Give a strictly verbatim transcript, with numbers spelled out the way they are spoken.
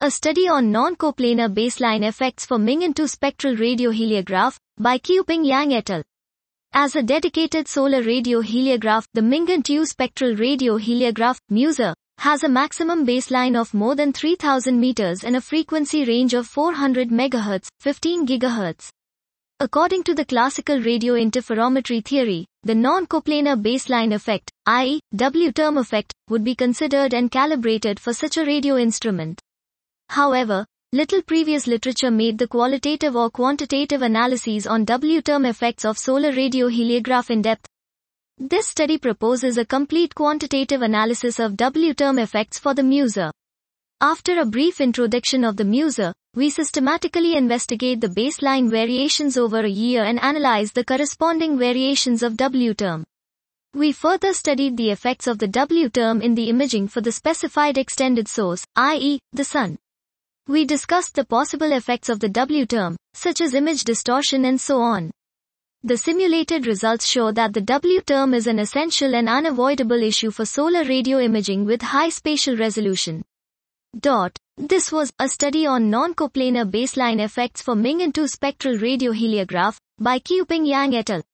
A study on non-coplanar baseline effects for Ming two spectral radioheliograph, by Qiuping Yang et al. As a dedicated solar radioheliograph, the Ming two spectral radioheliograph, MUSE, has a maximum baseline of more than three thousand meters and a frequency range of four hundred megahertz, fifteen gigahertz. According to the classical radio interferometry theory, the non-coplanar baseline effect, that is, W-term effect, would be considered and calibrated for such a radio instrument. However, little previous literature made the qualitative or quantitative analyses on W-term effects of solar radioheliograph in depth. This study proposes a complete quantitative analysis of W-term effects for the MUSE. After a brief introduction of the MUSE, we systematically investigate the baseline variations over a year and analyze the corresponding variations of W-term. We further studied the effects of the W-term in the imaging for the specified extended source, that is, the Sun. We discussed the possible effects of the W-term, such as image distortion and so on. The simulated results show that the W-term is an essential and unavoidable issue for solar radio imaging with high spatial resolution. Dot. This was a study on non-coplanar baseline effects for Ming two spectral radioheliograph, by Qiuping Yang et al.